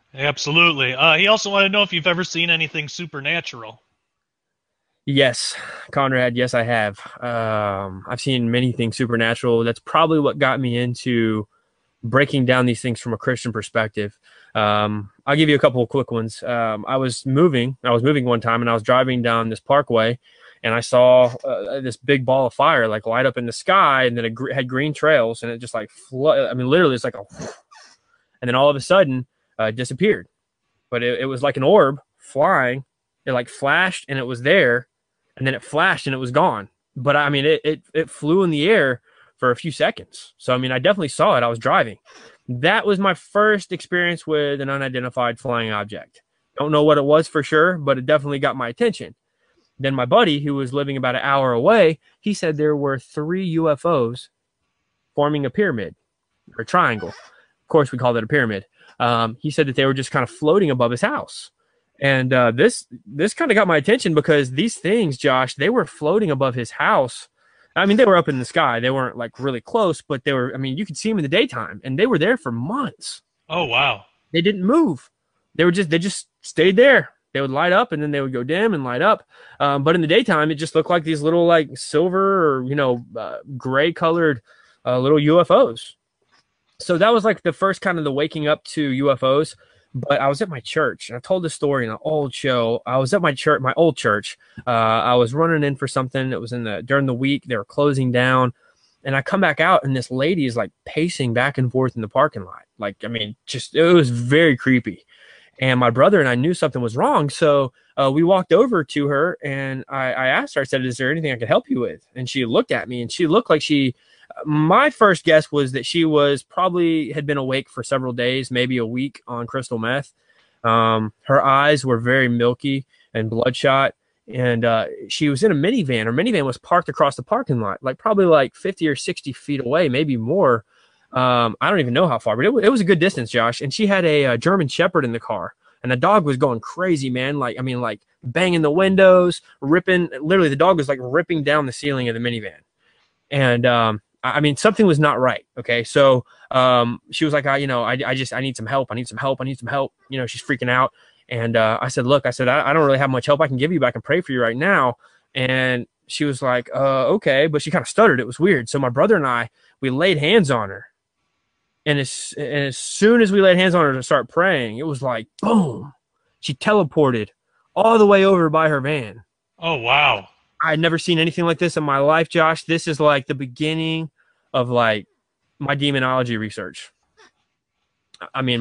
Absolutely. He also wanted to know if you've ever seen anything supernatural. Yes, Conrad. Yes, I have. I've seen many things supernatural. That's probably what got me into breaking down these things from a Christian perspective. I'll give you a couple of quick ones. I was moving one time and I was driving down this parkway and I saw this big ball of fire like light up in the sky and then had green trails and it just like I mean, literally it's like a, and then all of a sudden it disappeared. But it was like an orb flying. It like flashed and it was there and then it flashed and it was gone. But I mean, it flew in the air for a few seconds. So, I mean, I definitely saw it. I was driving. That was my first experience with an unidentified flying object. Don't know what it was for sure, but it definitely got my attention. Then my buddy, who was living about an hour away, he said there were three UFOs forming a pyramid or a triangle. Of course, we called it a pyramid. He said that they were just kind of floating above his house. And this kind of got my attention because these things, Josh, they were floating above his house. I mean, they were up in the sky. They weren't like really close, but they were. I mean, you could see them in the daytime, and they were there for months. Oh, wow. They didn't move. They just stayed there. They would light up, and then they would go dim and light up. But in the daytime, it just looked like these little like silver or gray colored little UFOs. So that was like the first kind of the waking up to UFOs. But I was at my church, and I told this story in an old show. I was at my church, my old church. I was running in for something. It was during the week. They were closing down, and I come back out, and this lady is like pacing back and forth in the parking lot. Like, I mean, just it was very creepy. And my brother and I knew something was wrong, so we walked over to her, and I asked her. I said, "Is there anything I could help you with?" And she looked at me, and she looked like she my first guess was that she was probably had been awake for several days, maybe a week on crystal meth. Her eyes were very milky and bloodshot, and she was in a minivan. Her minivan was parked across the parking lot, like probably like 50 or 60 feet away, maybe more. I don't even know how far, but it was a good distance, Josh. And she had a German Shepherd in the car, and the dog was going crazy, man. Like, I mean, like banging the windows, ripping. Literally, the dog was like ripping down the ceiling of the minivan. And I mean, something was not right. Okay. So she was like, I need some help. I need some help. I need some help. She's freaking out. And I said, look, I don't really have much help I can give you, but I can pray for you right now. And she was like, okay. But she kind of stuttered. It was weird. So my brother and I, we laid hands on her. And as soon as we laid hands on her to start praying, it was like, boom, she teleported all the way over by her van. Oh, wow. I had never seen anything like this in my life, Josh. This is like the beginning of like my demonology research. I mean,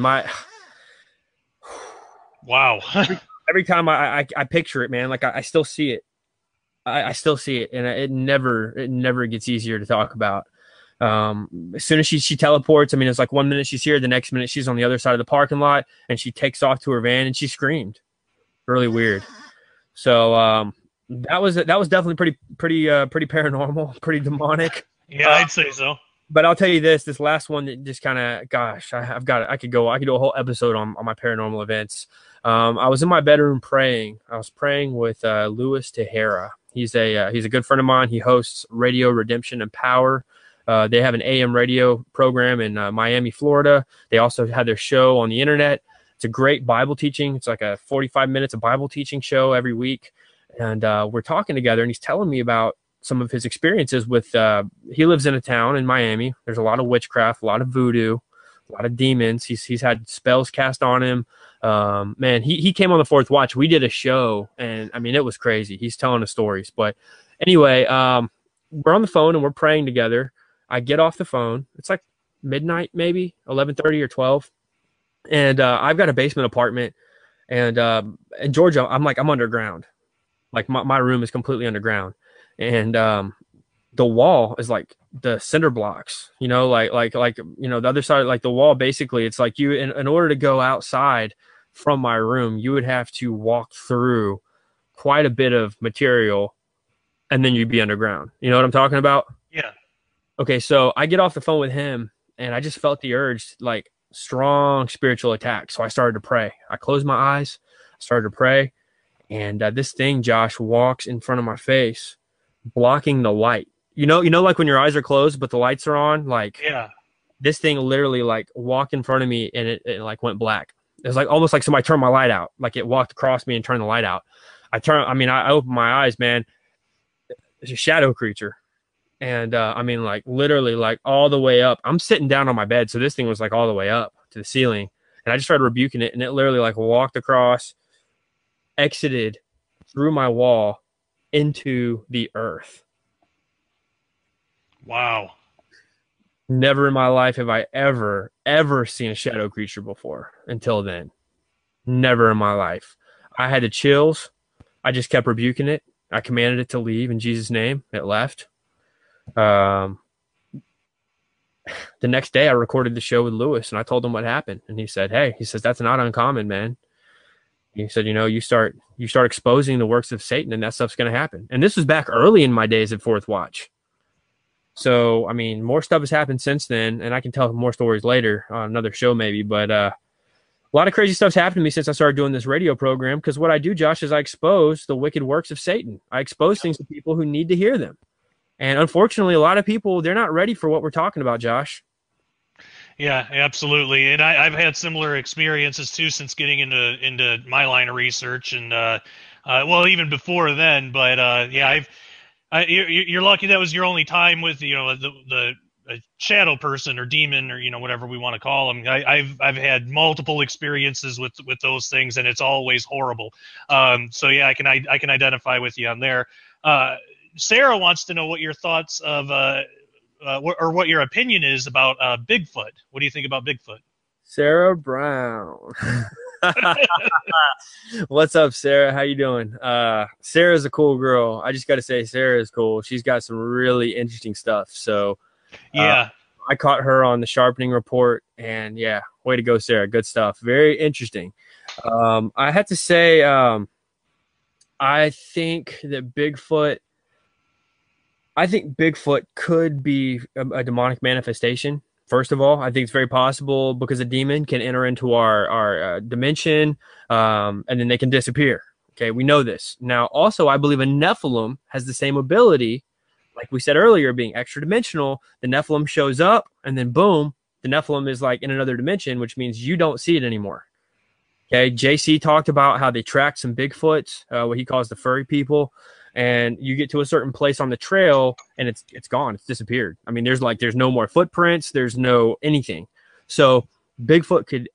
Wow. every time I picture it, man, like I still see it. I still see it, and it never gets easier to talk about. As soon as she teleports, I mean, it's like 1 minute she's here, the next minute she's on the other side of the parking lot, and she takes off to her van and she screamed. Really weird. So that was definitely pretty paranormal, pretty demonic. Yeah, Uh, I'd say so. but I'll tell you this last one that just kind of, gosh, I've got it. I could do a whole episode on my paranormal events. I was in my bedroom praying. I was praying with Louis Tejera. He's a good friend of mine. He hosts Radio Redemption and Power. They have an AM radio program in Miami, Florida. They also have their show on the internet. It's a great Bible teaching. It's like a 45 minutes of Bible teaching show every week. And we're talking together, and he's telling me about some of his experiences with, he lives in a town in Miami. There's a lot of witchcraft, a lot of voodoo, a lot of demons. He's had spells cast on him. Man, he came on the Fourth Watch. We did a show, and I mean, it was crazy. He's telling us stories. But anyway, we're on the phone and we're praying together. I get off the phone. It's like midnight, maybe 11:30 or 12. And I've got a basement apartment. And in Georgia, I'm underground. Like my room is completely underground. And the wall is like the cinder blocks, the other side, like the wall, basically, it's like in order to go outside from my room, you would have to walk through quite a bit of material and then you'd be underground. You know what I'm talking about? Yeah. Okay, so I get off the phone with him and I just felt the urge, like strong spiritual attack. So I started to pray. I closed my eyes, started to pray, and this thing, Josh, walks in front of my face, blocking the light. Like when your eyes are closed but the lights are on, like Yeah. this thing literally like walked in front of me and it like went black. It was like almost like somebody turned my light out. Like it walked across me and turned the light out. I opened my eyes, man. It's a shadow creature. And like literally like all the way up. I'm sitting down on my bed. So this thing was like all the way up to the ceiling. And I just started rebuking it. And it literally like walked across, exited through my wall into the earth. Wow. Never in my life have I ever seen a shadow creature before until then. Never in my life. I had the chills. I just kept rebuking it. I commanded it to leave in Jesus' name. It left. The next day I recorded the show with Lewis and I told him what happened. And he said, hey, he says, that's not uncommon, man. He said, you start exposing the works of Satan and that stuff's going to happen. And this was back early in my days at Fourth Watch. So, I mean, more stuff has happened since then, and I can tell more stories later on another show maybe, but a lot of crazy stuff's happened to me since I started doing this radio program, because what I do, Josh, is I expose the wicked works of Satan. I expose things to people who need to hear them. And unfortunately, a lot of people, they're not ready for what we're talking about, Josh. Yeah, absolutely. And I've had similar experiences too since getting into my line of research, and well, even before then. But yeah, you're lucky that was your only time with the shadow person or demon or whatever we want to call them. I've had multiple experiences with those things, and it's always horrible. So yeah, I can identify with you on there. Sarah wants to know what your thoughts of or what your opinion is about Bigfoot. What do you think about Bigfoot? Sarah Brown. What's up, Sarah? How you doing? Sarah's a cool girl. I just got to say, Sarah is cool. She's got some really interesting stuff. So yeah, I caught her on the Sharpening Report, and yeah, way to go, Sarah. Good stuff. Very interesting. I have to say, I think Bigfoot could be a demonic manifestation. First of all, I think it's very possible because a demon can enter into our dimension, and then they can disappear. Okay, we know this. Now, also, I believe a Nephilim has the same ability, like we said earlier, being extra dimensional. The Nephilim shows up, and then boom, the Nephilim is like in another dimension, which means you don't see it anymore. Okay, JC talked about how they tracked some Bigfoots, what he calls the furry people. And you get to a certain place on the trail and it's gone. It's disappeared. I mean, there's no more footprints. There's no anything. So Bigfoot could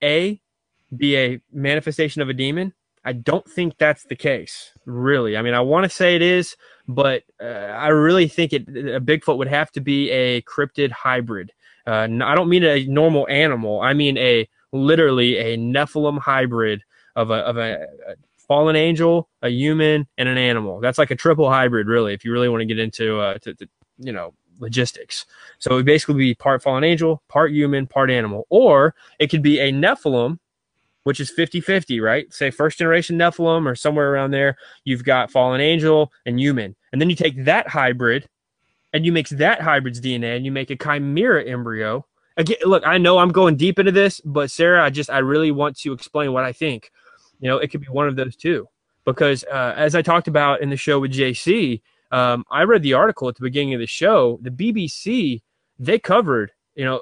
be a manifestation of a demon. I don't think that's the case, really. I mean, I want to say it is, but I really think a Bigfoot would have to be a cryptid hybrid. I don't mean a normal animal. I mean literally a Nephilim hybrid of a fallen angel, a human, and an animal. That's like a triple hybrid, really, if you really want to get into logistics. So it would basically be part fallen angel, part human, part animal. Or it could be a Nephilim, which is 50-50, right? Say first generation Nephilim or somewhere around there. You've got fallen angel and human. And then you take that hybrid and you mix that hybrid's DNA and you make a chimera embryo. Again, look, I know I'm going deep into this, but Sarah, I really want to explain what I think. It could be one of those two, because as I talked about in the show with JC, I read the article at the beginning of the show. The BBC, they covered,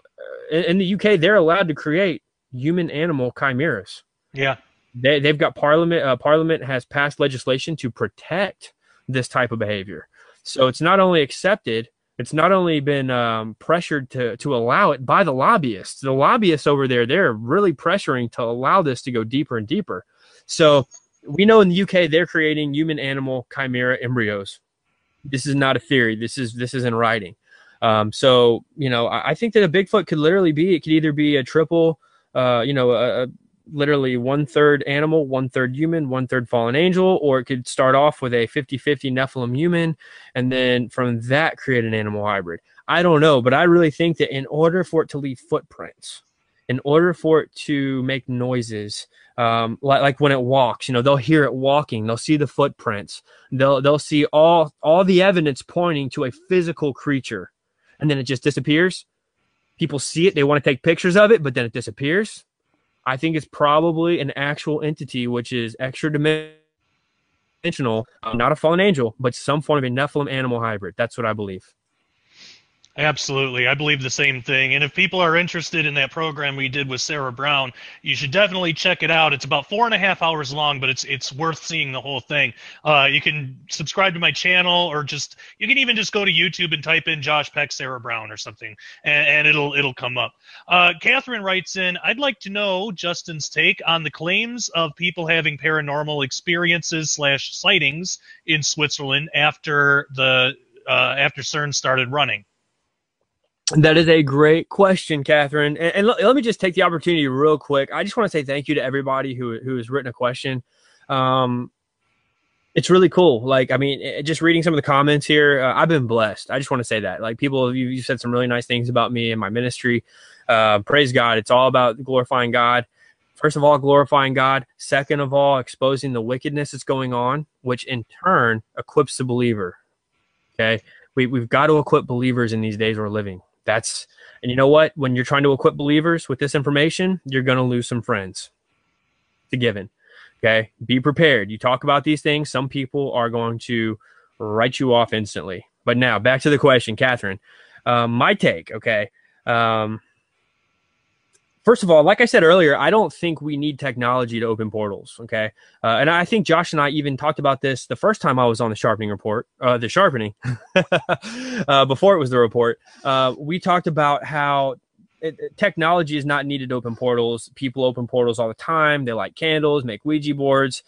in the UK, they're allowed to create human-animal chimeras. Yeah. They've got Parliament. Parliament has passed legislation to protect this type of behavior. So it's not only accepted, it's not only been pressured to allow it by the lobbyists. The lobbyists over there, they're really pressuring to allow this to go deeper and deeper. So we know in the UK they're creating human-animal chimera embryos. This is not a theory. This is in writing. So I think that a Bigfoot could literally be. It could either be a triple, literally 1/3 animal, 1/3 human, 1/3 fallen angel, or it could start off with a 50-50 Nephilim human, and then from that create an animal hybrid. I don't know, but I really think that in order for it to leave footprints, in order for it to make noises, like when it walks, they'll hear it walking, they'll see the footprints, they'll see all the evidence pointing to a physical creature, and then it just disappears. People see it, they want to take pictures of it, but then it disappears. I think it's probably an actual entity which is extra dimensional, not a fallen angel, but some form of a Nephilim animal hybrid. That's what I believe. Absolutely. I believe the same thing. And if people are interested in that program we did with Sarah Brown, you should definitely check it out. It's about 4.5 hours long, but it's worth seeing the whole thing. You can subscribe to my channel, or you can even just go to YouTube and type in Josh Peck Sarah Brown or something, and it'll come up. Catherine writes in, I'd like to know Justin's take on the claims of people having paranormal experiences / sightings in Switzerland after CERN started running. That is a great question, Catherine. And let me just take the opportunity real quick. I just want to say thank you to everybody who has written a question. It's really cool. Like, I mean, just reading some of the comments here, I've been blessed. I just want to say that. Like, people, you said some really nice things about me and my ministry. Praise God. It's all about glorifying God. First of all, glorifying God. Second of all, exposing the wickedness that's going on, which in turn equips the believer. Okay? We've got to equip believers in these days we're living. And you know what? When you're trying to equip believers with this information, you're going to lose some friends. It's a given. Okay. Be prepared. You talk about these things. Some people are going to write you off instantly. But now back to the question, Catherine. My take. Okay. First of all, like I said earlier, I don't think we need technology to open portals, okay? And I think Josh and I even talked about this the first time I was on the Sharpening Report, before it was the report. We talked about how technology is not needed to open portals. People open portals all the time. They light candles, make Ouija boards,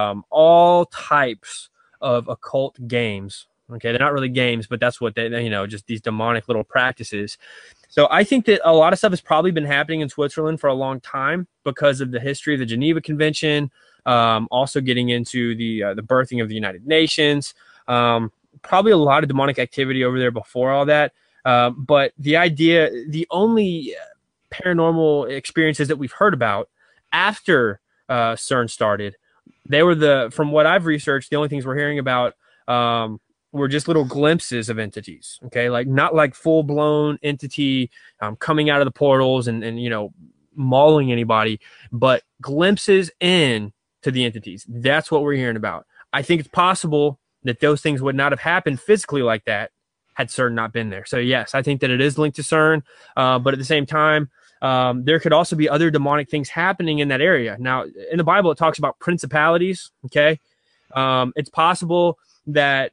all types of occult games. Okay, they're not really games, but that's what they just these demonic little practices. So I think that a lot of stuff has probably been happening in Switzerland for a long time because of the history of the Geneva Convention, also getting into the birthing of the United Nations, probably a lot of demonic activity over there before all that. But the only paranormal experiences that we've heard about after CERN started, they were from what I've researched, the only things we're hearing about were just little glimpses of entities. Okay, like not like full blown entity coming out of the portals and mauling anybody, but glimpses in to the entities. That's what we're hearing about. I think it's possible that those things would not have happened physically like that had CERN not been there. So yes, I think that it is linked to CERN, but at the same time, there could also be other demonic things happening in that area. Now, in the Bible, it talks about principalities. Okay, it's possible that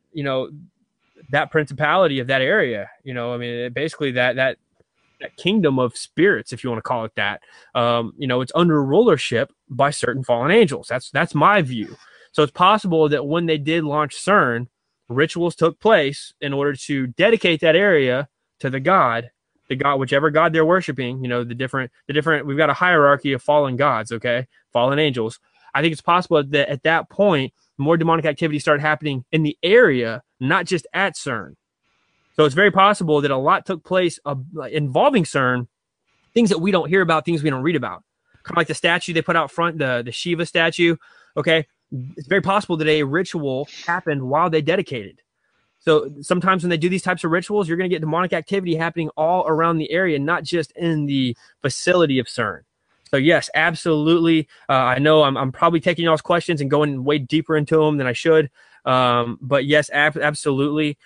that principality of that area, basically that kingdom of spirits, if you want to call it that, it's under rulership by certain fallen angels. That's my view. So it's possible that when they did launch CERN, rituals took place in order to dedicate that area to the god, whichever god they're worshiping. The different. We've got a hierarchy of fallen gods. Okay, fallen angels. I think it's possible that at that point, more demonic activity started happening in the area, not just at CERN. So it's very possible that a lot took place involving CERN, things that we don't hear about, things we don't read about. Kind of like the statue they put out front, the Shiva statue. Okay, it's very possible that a ritual happened while they dedicated. So sometimes when they do these types of rituals, you're going to get demonic activity happening all around the area, not just in the facility of CERN. So yes, absolutely. I know I'm probably taking y'all's questions and going way deeper into them than I should. But yes, absolutely.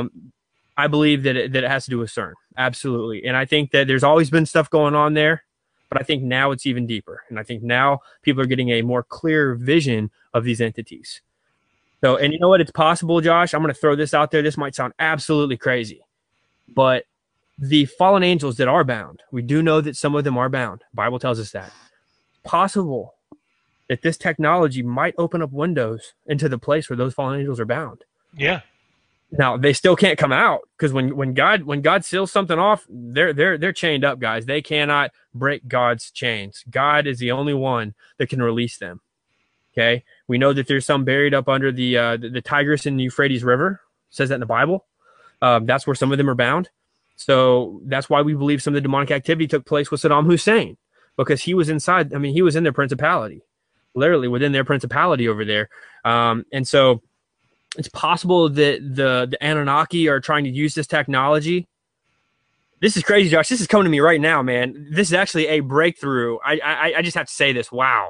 I believe that it has to do with CERN. Absolutely. And I think that there's always been stuff going on there, but I think now it's even deeper. And I think now people are getting a more clear vision of these entities. So, and you know what? It's possible, Josh. I'm going to throw this out there. This might sound absolutely crazy, but the fallen angels that are bound, we do know that some of them are bound. The Bible tells us that. Possible that this technology might open up windows into the place where those fallen angels are bound. Yeah. Now they still can't come out because when God seals something off, they're chained up, guys. They cannot break God's chains. God is the only one that can release them. Okay, we know that there's some buried up under the Tigris and Euphrates River. It says that in the Bible. That's where some of them are bound. So that's why we believe some of the demonic activity took place with Saddam Hussein, because he was inside. I mean, he was in their principality, literally within their principality over there. And so it's possible that the Anunnaki are trying to use this technology. This is crazy, Josh. This is coming to me right now, man. This is actually a breakthrough. I just have to say this. Wow.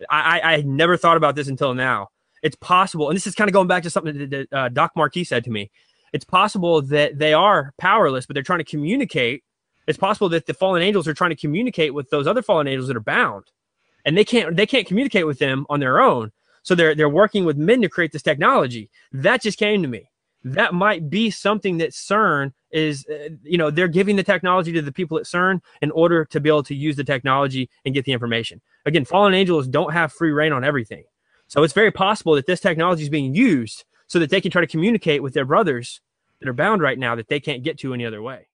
I never thought about this until now. It's possible. And this is kind of going back to something that Doc Marquis said to me. It's possible that they are powerless, but they're trying to communicate. It's possible that the fallen angels are trying to communicate with those other fallen angels that are bound, and they can't communicate with them on their own. So they're working with men to create this technology. That just came to me. That might be something that CERN is, they're giving the technology to the people at CERN in order to be able to use the technology and get the information. Again, fallen angels don't have free reign on everything. So it's very possible that this technology is being used so that they can try to communicate with their brothers that are bound right now that they can't get to any other way.